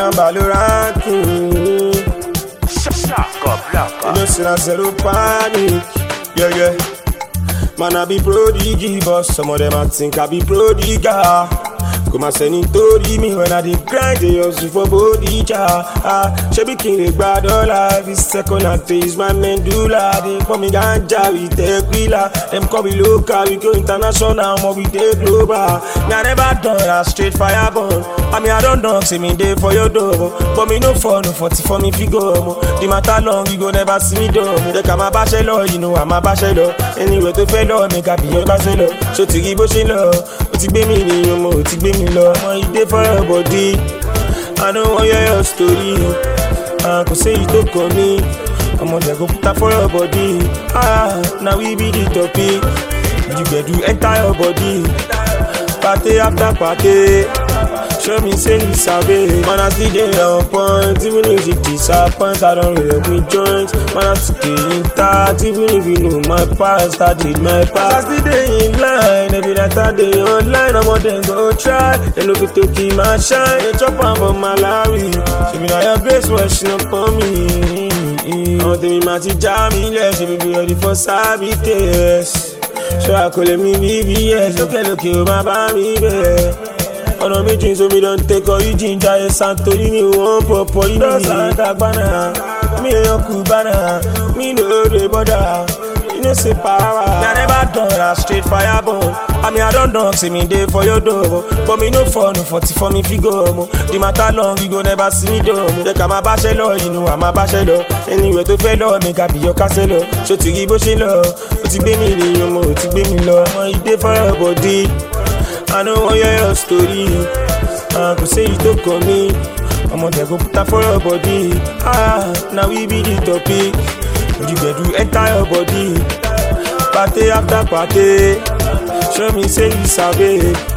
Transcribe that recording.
na Valorant. You know, say na zero panic. Yeah. Man, I be prodigy, but some of them I think I be prodigal. Come and send it to me when I dey grind, they hustle for body she be king, they bad all life. This second and phase, my medulla. They call me ganja, we take wheeler. Them call me local, we go international, but we take global. Me I never done a straight fire burn. I mean I don't dog, say me day for your door. But me no for no 40 for me figure. The matter long, you go never see me do. They come a bachelor, you know I'm a bachelor. Anyway to fellow, make a be your bachelor. So to give us love, to be me, you know, to be me love. You dey for your body. I don't want your story. I could say you don't call me. I'm on there go put that for your body. Now we be the topic. You better enter your body. Party after party. Show me say you sabi. Man I still dey on point. Even if you disappoint, I don't really with joints. Man I still dey intact. Even if you know my past, I did my past. I still dey in line. Every night I dey online. I'm on them go try. They look to keep my shine. They chop on for Malawi. She be now your grace washing up on me. I'm tell me my teacher me left. She be ready for service. So I call me BBS. Look you my baby. Ọ̀nà méjì so mi don take origin Jaiye Santori mi wọ́n pọ̀pọ̀ yìí. Lọ́sàn-án dàgbàna, mi èèyàn kú bánà, mi no dey bother, you know say power. Me I never done a straight fire burn. I mean I don done, say me dey for your door. But me no for no 40 for me figure. The matter long, you go never see me do. Like I'm a bachelor, you know I'm a bachelor. Anyway to fellow, make I be your castle. So to give us love, o ti gbé mi ní ọmọ, o ti gbé mi lọ. Ọmọ you dey for your body. I don't want your story. I could say you don't call me. I'm on there go put that for your body. Now we be the topic. You better enter your body. Party after party. Show me say you sabi.